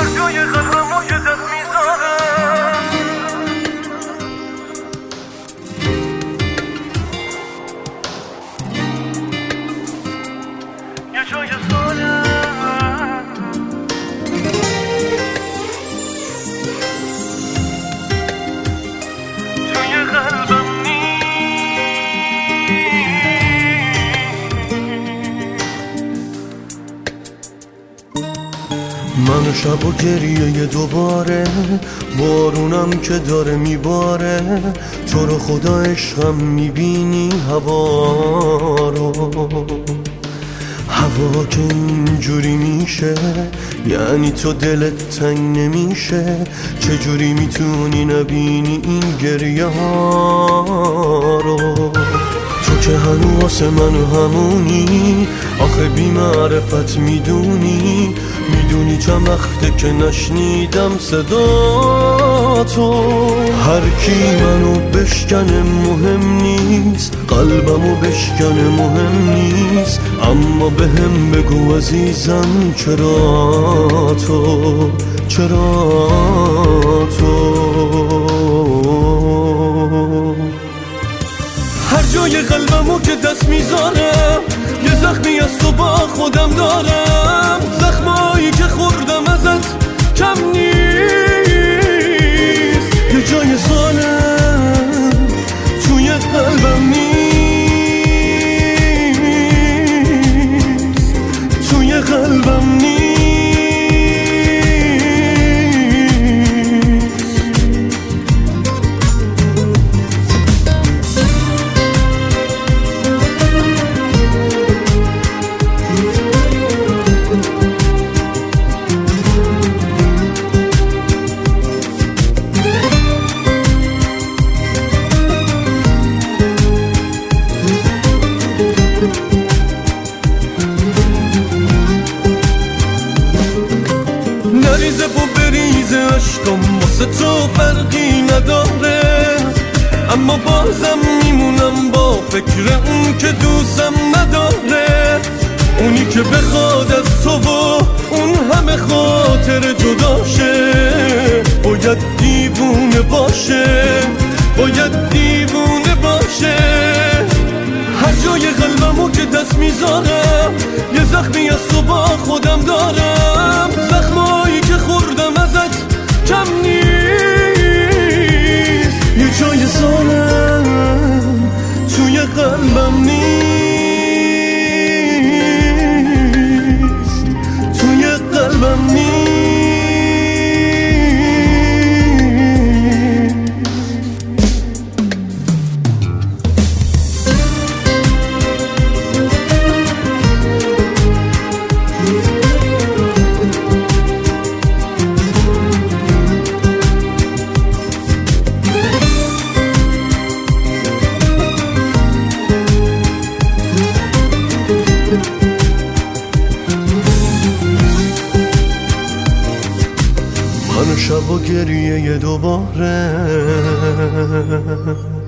هر جای قلبمو یه دست میذارم یه جای سالم توی قلبم من و شب و گریه دوباره بارونم که داره میباره تو رو خدا عشقم میبینی هوا رو هوا که اینجوری میشه یعنی تو دلت تنگ نمیشه چجوری میتونی نبینی این گریه ها رو تو که هنوز واسه من همونی آخه بی معرفت میدونی چند وقته که نشنیدم صدا تو هر کی منو بشکنه مهم نیست قلبمو بشکنه مهم نیست اما بهم بگو عزیزم چرا تو هر جای قلبمو که دست میذارم یه زخمی از تو با خودم دارم زخمایی که خوردم ازت کم نیست یه جای سالم توی قلبم نیست توی قلبم نیست نریزه و بریزه عشقم واسه تو فرقی نداره اما بازم میمونم با فکر اون که دوستم نداره اونی که بخواد از تو و اون همه خاطر جداشه باید دیوونه باشه هر جای قلبمو که دست میذارم یه زخمی از تو با خودم دارم زخمایی که خوردم ازت کم نیست یه جای سالم توی قلبم نیست توی قلبم نیست من و شب و گریه دوباره